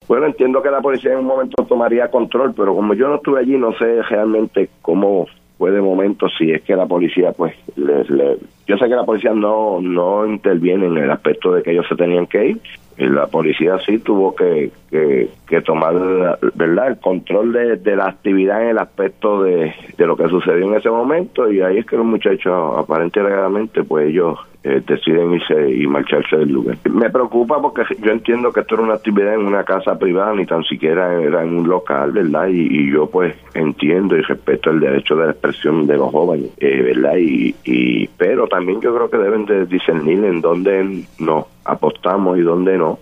Bueno, entiendo que la policía en un momento tomaría control, pero como yo no estuve allí, no sé realmente cómo fue de momento, si es que la policía, pues, yo sé que la policía no interviene en el aspecto de que ellos se tenían que ir. La policía sí tuvo que tomar, ¿verdad?, el control de la actividad en el aspecto de lo que sucedió en ese momento, y ahí es que los muchachos, aparentemente, pues ellos deciden irse y marcharse del lugar. Me preocupa porque yo entiendo que esto era una actividad en una casa privada, ni tan siquiera era en un local, ¿verdad? Y yo pues entiendo y respeto el derecho de la expresión de los jóvenes, ¿verdad? Pero también yo creo que deben de discernir en dónde nos apostamos y dónde no.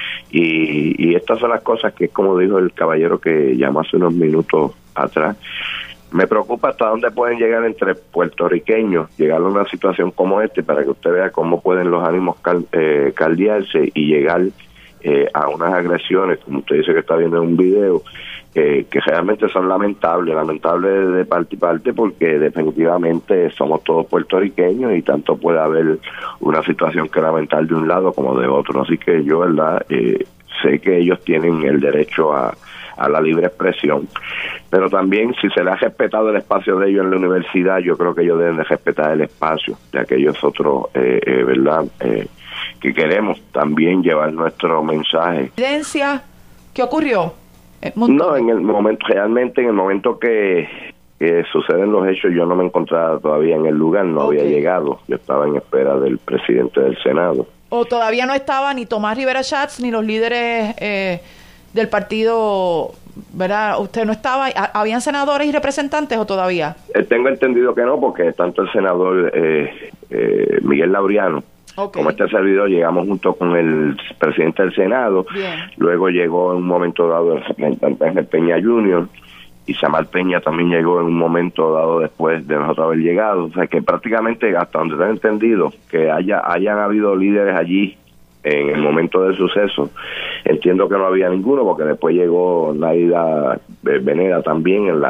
Y estas son las cosas que, como dijo el caballero que llamó hace unos minutos atrás, me preocupa hasta dónde pueden llegar entre puertorriqueños, llegar a una situación como esta, para que usted vea cómo pueden los ánimos caldearse y llegar a unas agresiones, como usted dice que está viendo en un video, que realmente son lamentables de parte y parte, porque definitivamente somos todos puertorriqueños y tanto puede haber una situación que lamentar de un lado como de otro. Así que yo, verdad, sé que ellos tienen el derecho a la libre expresión, pero también si se le ha respetado el espacio de ellos en la universidad, yo creo que ellos deben de respetar el espacio de aquellos otros, ¿verdad?, que queremos también llevar nuestro mensaje. ¿Qué ocurrió? No, en el momento que suceden los hechos, yo no me encontraba todavía en el lugar, no había llegado, yo estaba en espera del presidente del Senado. ¿O todavía no estaba ni Tomás Rivera Schatz ni los líderes del partido, verdad? ¿Usted no estaba? ¿Habían senadores y representantes o todavía? Tengo entendido que no, porque tanto el senador Miguel Laureano como este servidor llegamos junto con el presidente del Senado. Bien. Luego llegó en un momento dado el representante Ángel Peña Jr., y Samar Peña también llegó en un momento dado después de nosotros haber llegado. O sea que prácticamente, hasta donde tengo entendido, que hayan habido líderes allí en el momento del suceso, entiendo que no había ninguno, porque después llegó Naida Venera también en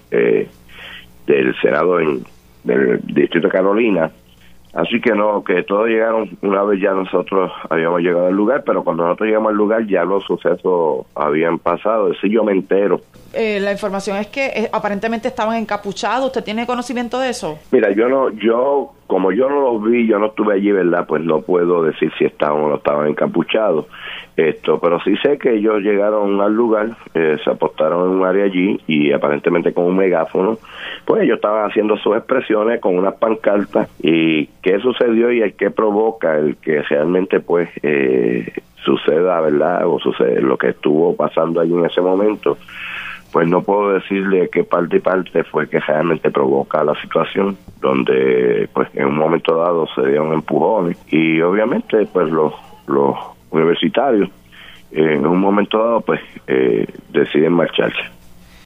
del Senado del Distrito de Carolina. Así que no, que todos llegaron una vez ya nosotros habíamos llegado al lugar, pero cuando nosotros llegamos al lugar ya los sucesos habían pasado. Eso yo me entero. La información es que aparentemente estaban encapuchados. ¿Usted tiene conocimiento de eso? Mira, como yo no los vi, yo no estuve allí, ¿verdad? Pues no puedo decir si estaban o no estaban encapuchados. Pero sí sé que ellos llegaron al lugar, se apostaron en un área allí y aparentemente con un megáfono, pues ellos estaban haciendo sus expresiones con unas pancartas. Y qué sucedió y el que provoca el que realmente pues suceda, ¿verdad? O sucede lo que estuvo pasando allí en ese momento, pues no puedo decirle qué parte y parte fue que realmente provoca la situación, donde pues en un momento dado se dieron empujones y obviamente pues los universitarios en un momento dado pues deciden marcharse.